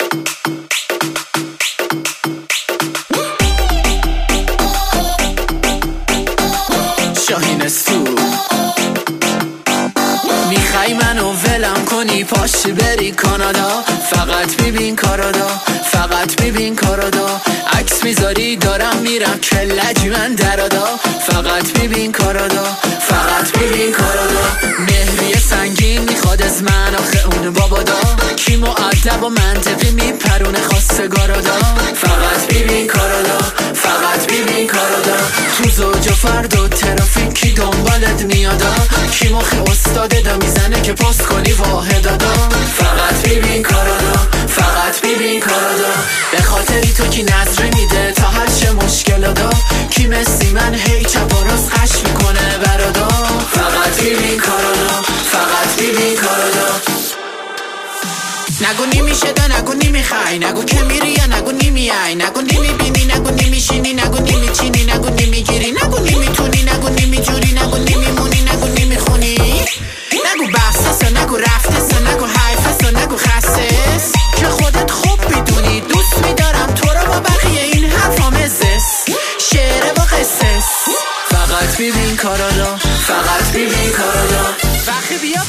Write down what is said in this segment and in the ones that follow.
شاهین استو میخوای منو ولم کنی پاشی بری کانادا، فقط ببین کارادا، فقط ببین کارادا. عکس میذاری دارم میرم کلج من درادا، فقط ببین کارادا، فقط ببین کارادا. مهریه سنگین میخواد از من آخه اون بابادا، کی مؤدب و منطقی میپرونه خواستگارادا، فقط ببین کارادا، فقط ببین کارادا. تو زوج و فرد و ترافیکی دنبالت میادا، کی مخ استاده دا میزنه که پست کنی واحدادا، فقط ببین کارادا، فقط ببین کارادا. به خاطری تو کی نظره میده تا هر چه مشکلادا، کی مثی من هی چپ و راست قش میکنه برادا، فقط ببین کارادا، فقط ببین کارادا. نگو نمیشه دا نگو نمیخوای، نگو که میری یا نگو نمیای، نگو نمیبینی نگو نمیشینی، نگو نمیچینی نگو نمیگیری، نگو نمیتونی نگو نمیجوری، نگو نمیمونی نگو نمیخونی، نگو بحثس و نگو رفتس و نگو حیفس و نگو خستس، که خودت خوب میدونی دوست میدارم تو رو با بقیه این حرفا مزس، شعره با قصص. فقط ببین کارادا، فقط ببین کارادا. وقتی بیا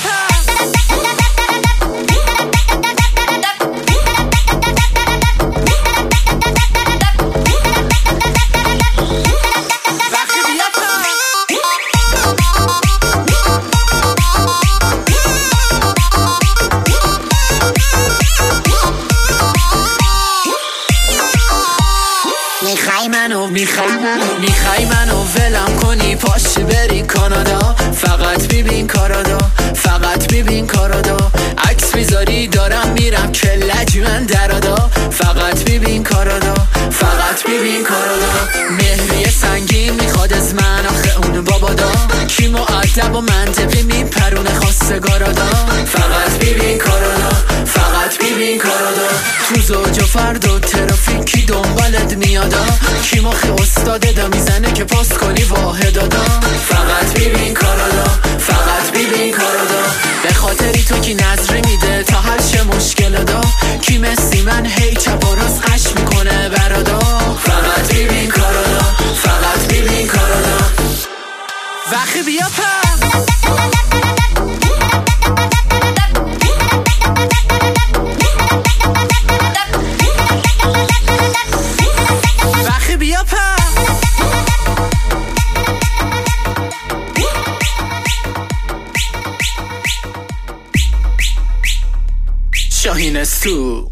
میخوای منو ولم کنی پاشی بری کانادا، فقط ببین کارادا، فقط ببین کارادا. عکس میذاری دارم میرم کلج من درادا، فقط ببین کارادا، فقط ببین کارادا. مهریه سنگین میخواد از من آخه اون بابادا، کی مؤدب و منطقی میپرونه خواستگارادا، فقط ببین کارادا، فقط ببین کارادا. تو زوج و فرد و ترافیکی دنبالت میادا، کی مخ استاده دا میزنه که پست کنی واحدادا، فقط ببین کارادا، فقط ببین کارادا. به خاطری تو کی نظره میده تا هر چه مشکلادا، کی مثی من هی چپ و راست قش میکنه برادا، فقط ببین کارادا، فقط ببین کارادا. وقتی بیا شاهین استو.